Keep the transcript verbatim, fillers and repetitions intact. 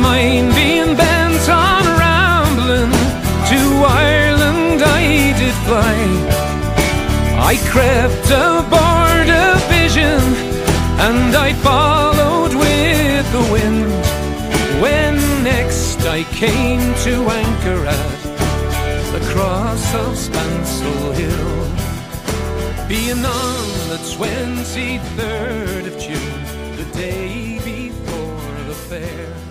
mind being bent on rambling, to Ireland I did fly. I crept aboard a vision, and I followed with the wind. When next I came to anchor at the cross of Spancel Hill, being on the twenty-third of June, the day before the fair.